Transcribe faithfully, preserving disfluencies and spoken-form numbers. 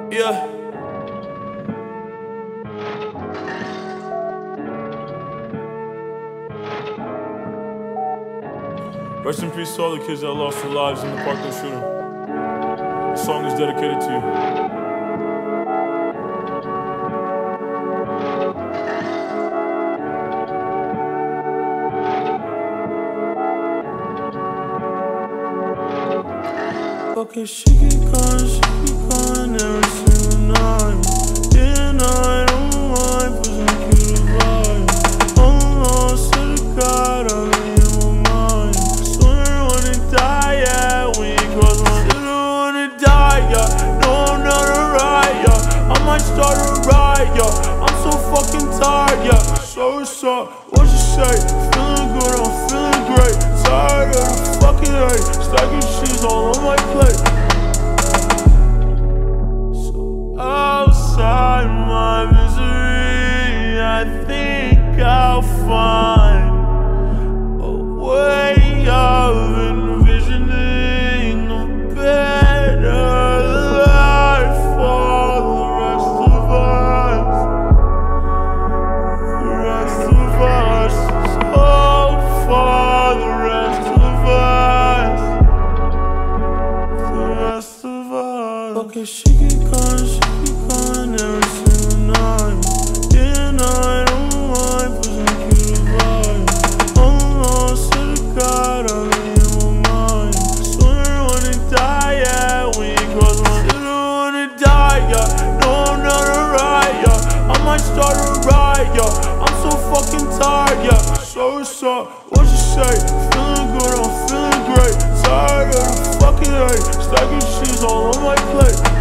Yeah. Rest in peace to all the kids that lost their lives in the Parkland shooting. This song is dedicated to you. Okay, she keep calling, she keep calling every single night. Yeah, I don't mind, pushing you to vibe. Oh Lord, swear to God, I'm in my mind. Swear I wanna die, yeah, when you cross my line. Swear I wanna die, yeah, no, I'm not alright, yeah. I might start a riot, yeah, I'm so fucking tired, yeah. So what's up, what you say? Feeling good, I'm feeling great. Tired of the fucking hate, stacking cheese all on my plate. So outside my misery, I think I'll find a way of envisioning a better life for the rest of us. The rest of us. So for the rest of us. The rest of us. Okay, she keep calling, she keep calling every single night. Yeah, I don't mind, pushing you to vibe. Oh Lord, swear to God, I'm in my mind. Swear I wanna die, yeah, when you cross my line. Swear I wanna die, yeah, no, I'm not alright, yeah. I might start a riot, yeah, I'm so fucking tired, yeah. So what's up, what you say? Feeling good, I'm feeling great. Tired of the fucking hate, stacking cheese all on my plate.